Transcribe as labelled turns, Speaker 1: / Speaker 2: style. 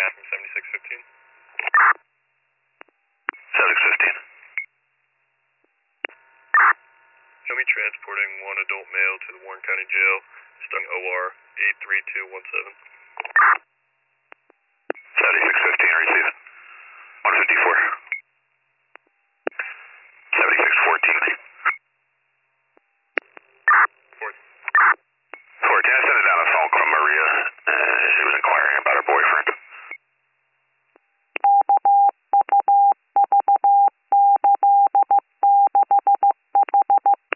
Speaker 1: from 7615.
Speaker 2: 7615.
Speaker 1: Show me transporting one adult male to the Warren County Jail, stung OR 83217.
Speaker 2: 7615, receiving. 154. 7614. Fort, can I send it down a phone call Maria? She was inquiring.